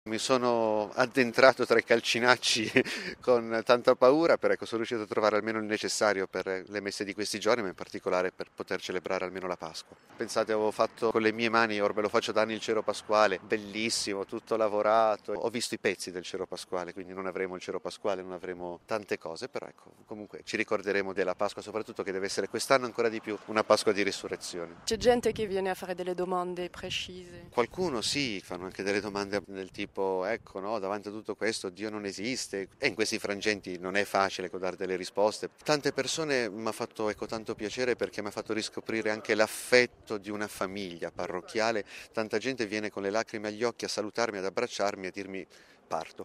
Mi sono addentrato tra i calcinacci con tanta paura, però ecco, sono riuscito a trovare almeno il necessario per le messe di questi giorni, ma in particolare per poter celebrare almeno la Pasqua. Pensate, avevo fatto con le mie mani, ormai lo faccio da anni, il cero pasquale, bellissimo, tutto lavorato. Ho visto i pezzi del cero pasquale, quindi non avremo il cero pasquale, non avremo tante cose, però ecco, comunque ci ricorderemo della Pasqua, soprattutto che deve essere quest'anno ancora di più una Pasqua di risurrezione. C'è gente che viene a fare delle domande precise. Qualcuno sì, fanno anche delle domande del tipo, ecco, no, davanti a tutto questo Dio non esiste e in questi frangenti non è facile dare delle risposte. Tante persone mi ha fatto ecco, tanto piacere perché mi ha fatto riscoprire anche l'affetto di una famiglia parrocchiale. Tanta gente viene con le lacrime agli occhi a salutarmi, ad abbracciarmi e a dirmi parto.